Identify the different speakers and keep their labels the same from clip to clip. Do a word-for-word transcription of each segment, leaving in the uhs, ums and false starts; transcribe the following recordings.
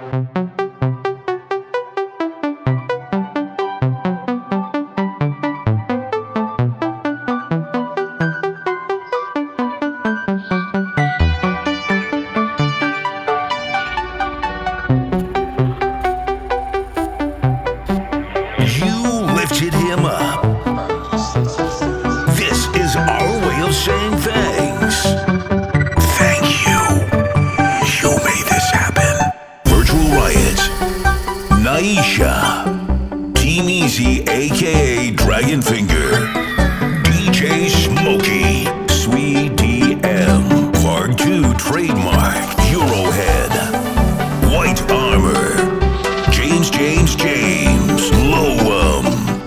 Speaker 1: Lifted him up. This is our way of saying thanks. Thank you. You made this happen. Virtual Riot, Naisha, Team Easy, aka Dragonfinger, D J Smokey, Sweet D M, Part two Trademark, Eurohead, White Armor, James James James, Lowum,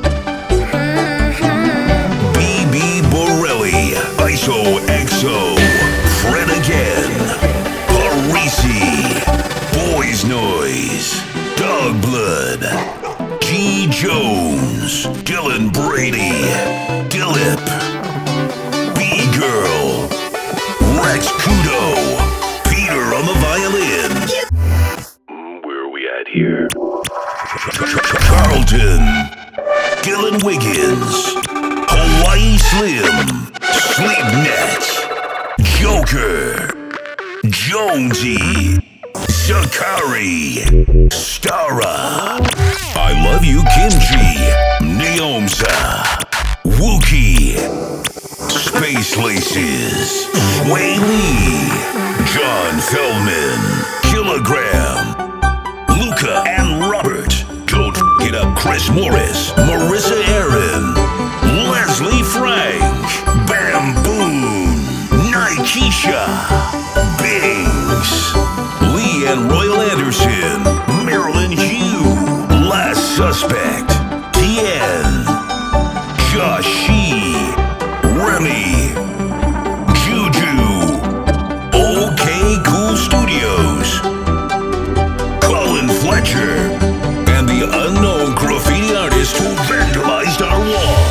Speaker 1: B B Borelli, I S O X O, Fred again, Parisi, Boys Noise, Dog Blood, G Jones, Dylan Brady, Dillip, B Girl, Rex Kudo, Peter on the violin. Where are we at here? Carlton, Dylan Wiggins, Hawaii Slim, Sleepnet, Joker, Jonesy, Sakari, Stara, I Love You Kimchi, Neomsa, Wookie, Space Laces, Sway Lee, John Feldman, Kilogram, Luca and Robert, don't get up Chris Morris, Marissa Aaron, Leslie Frank, Bamboon, Nikesha, Bings, Lee and Royal Anderson, Marilyn Hugh, Last Suspect, Tien, Josh Shee, Remy, Juju, OK Cool Studios, Colin Fletcher, and the unknown graffiti artist who vandalized our wall.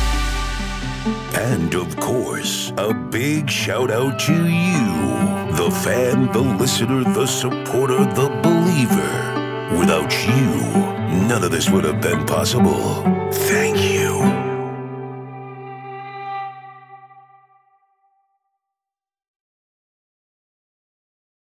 Speaker 1: And of course, a big shout out to you, the fan, the listener, the supporter, the believer. Without you, none of this would have been possible. Thank you.